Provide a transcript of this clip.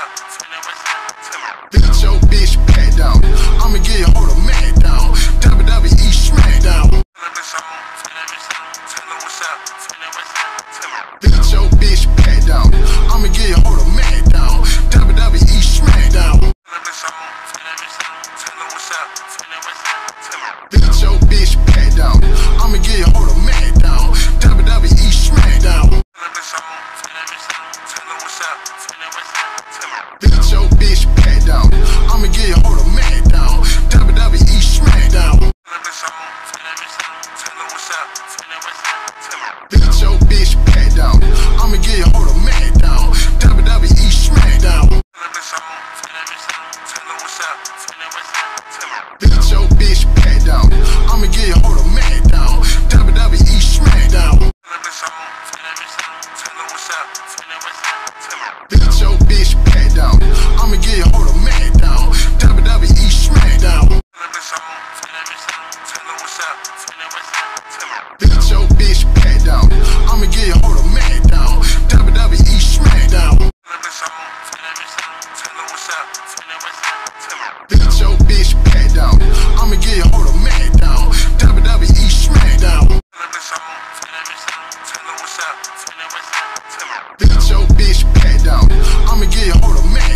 Bitch, your bitch back down. I'ma get your hold of Mac down. WWE Smackdown. Bitch, your bitch back down. I'ma get your hold of Mac down. WWE Smackdown. Bitch, your bitch back down. I'ma get your hold of Mac down. WWE Smackdown. Bitch, your bitch back down. I'ma get your hold of Mac down. WWE Smackdown. Bitch, your bitch back down. I'ma get your hold of Mac down. WWE Smackdown. Bitch, your bitch back down. I'ma get your hold of Mac down. WWE Smackdown. Bitch, your bitch back down. I'ma get your hold of Mac down. WWE Smackdown. Bitch, your bitch back down. I'ma get your hold of Mac down. WWE Smackdown. Bitch, your bitch back down. I'ma get your hold of Mac down. WWE Smackdown. Bitch, your bitch back down. I'ma get your hold of Mac